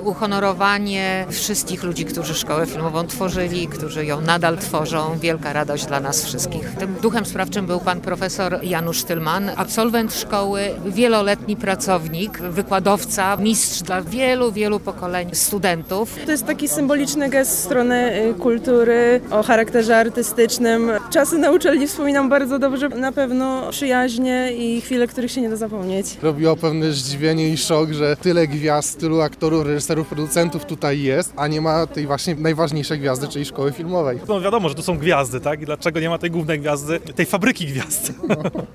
uhonorowanie wszystkich ludzi, którzy szkołę filmową tworzyli, którzy ją nadal tworzą. Wielka radość dla nas wszystkich. Tym duchem sprawczym był pan profesor Janusz Tylman, absolwent szkoły, wieloletni pracownik, wykładowca, mistrz dla wielu, wielu pokoleń studentów. To jest taki symboliczny gest w stronę kultury o charakterze artystycznym. Czasy na uczelni wspominam bardzo dobrze, na pewno przyjaźnie i chwile, których się nie da zapomnieć. Robiło pewne zdziwienie i szok, że tyle gwiazd, tylu aktorów, reżyserów, producentów tutaj jest, a nie ma tej właśnie najważniejszej gwiazdy, czyli szkoły filmowej. No wiadomo, że to są gwiazdy, tak? I dlaczego nie ma tej głównej gwiazdy, tej fabryki gwiazd?